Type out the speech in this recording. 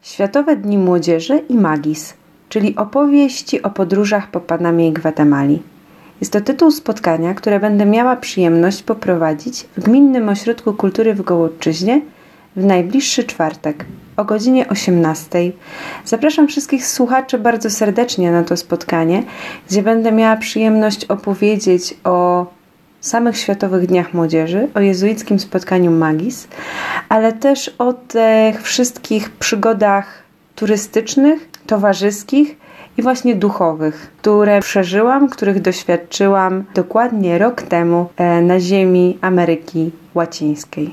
Światowe Dni Młodzieży i Magis, czyli opowieści o podróżach po Panamie i Gwatemali. Jest to tytuł spotkania, które będę miała przyjemność poprowadzić w Gminnym Ośrodku Kultury w Gołodczyźnie w najbliższy czwartek o godzinie 18:00. Zapraszam wszystkich słuchaczy bardzo serdecznie na to spotkanie, gdzie będę miała przyjemność opowiedzieć o samych Światowych Dniach Młodzieży, o jezuickim spotkaniu Magis, ale też o tych wszystkich przygodach turystycznych, towarzyskich i właśnie duchowych, które przeżyłam, których doświadczyłam dokładnie rok temu na ziemi Ameryki Łacińskiej.